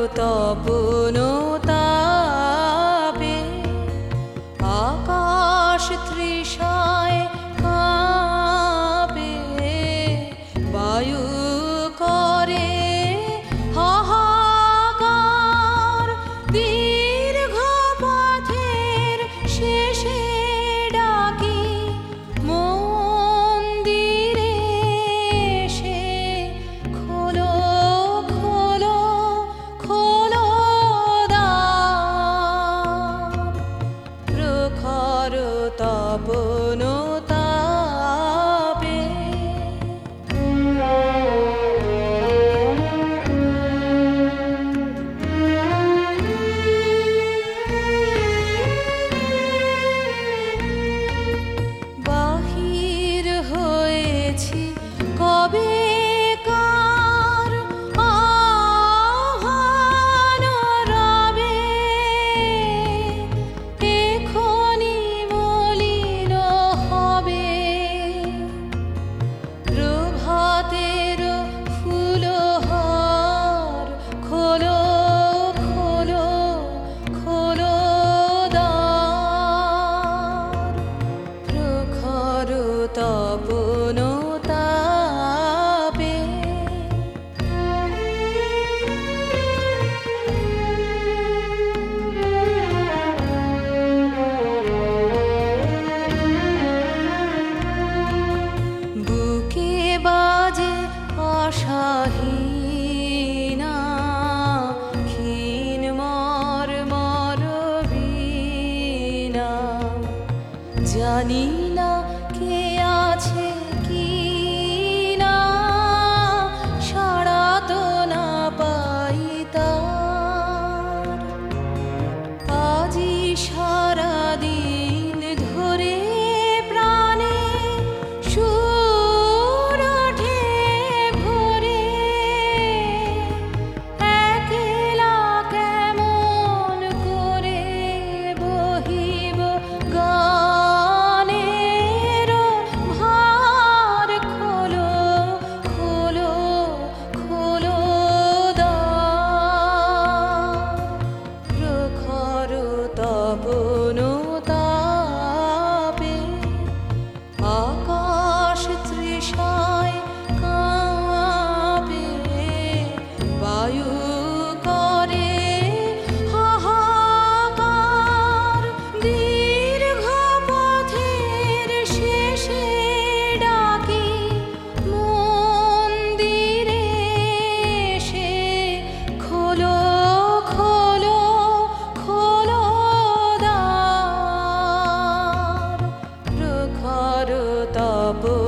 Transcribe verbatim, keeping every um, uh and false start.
তপন তাপে আকাশ তৃষায় কাঁপে, বায়ু করে হাহাকার, দীর্ঘ পথের শেষে ডাকি মন্দিরে এসে খোলো খোলো খোলো দ্বার। প্রখর তপন তাপে বাহির হয়েছি কবে কার আহ্বান রবে, এখনি মলিন হবে প্রভাতের ফুলহার। খোলো খোলো খোলো দ্বার। প্রখর তপন তাপে বুকে বাজে আশাহীনা ক্ষীণ মর্মর বীণা। জানি না কে আছে কি না, সাড়া তো না পাই তার। আজি সারাদিন ধরে প্রাণে সুর ওঠে ভোরে, একলা কেমন করে বহিব গানের ভার। খোলো খোলো খোলো দ্বার। প্রখর তপন তাপে আকাশ তৃষায় কাঁপে, বায়ু করে হাহাকার, দীর্ঘ পথের শেষে ডাকি মন্দিরে এসে খোলো খোলো খোলো দ্বার। প্রখর তপন